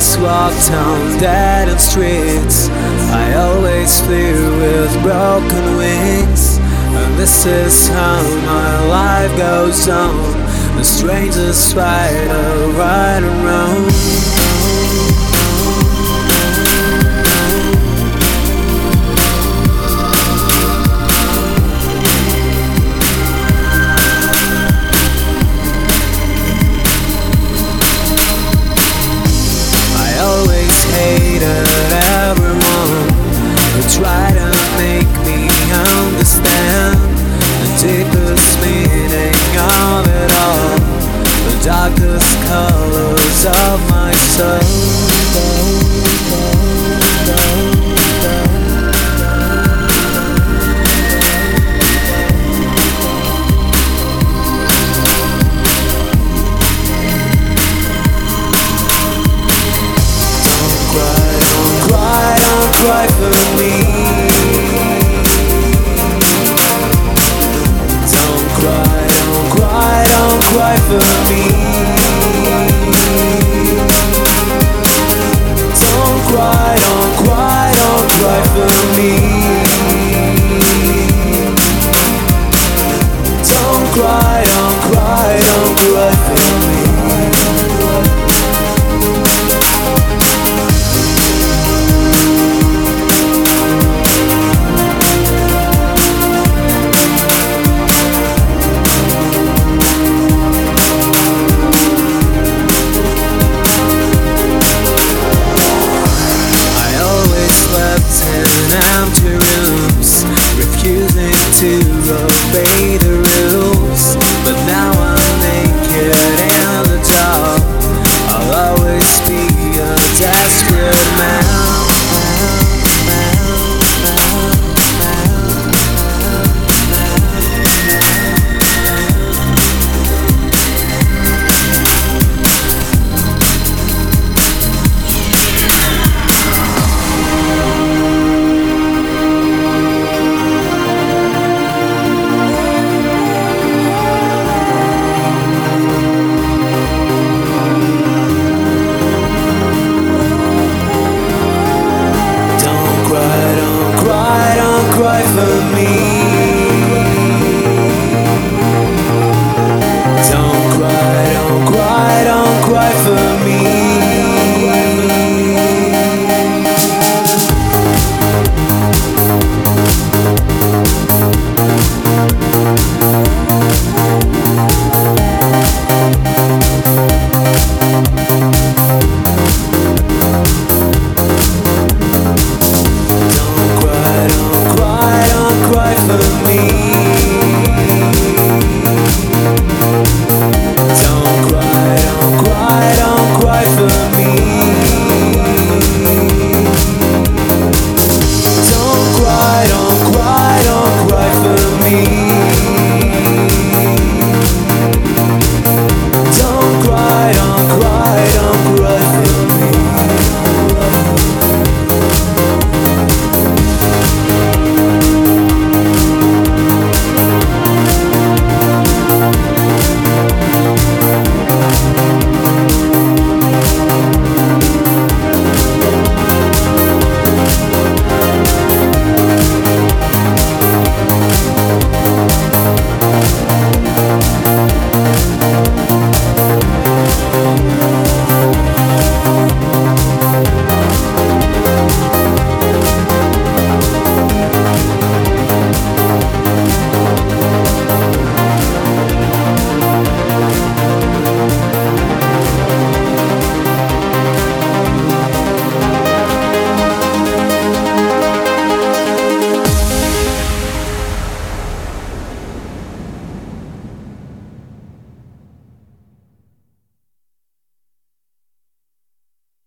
always walk down dead-end streets. I always flee with broken wings. And this is how my life goes on. The strangest fight of right and wrong. Hated everyone who tried to make me understand the deepest meaning of it all, the darkest colors of my soul. Cry for me. Don't cry, don't cry, don't cry for me. Don't cry, don't cry, don't cry for me. Don't cry, don't cry, don't cry for me.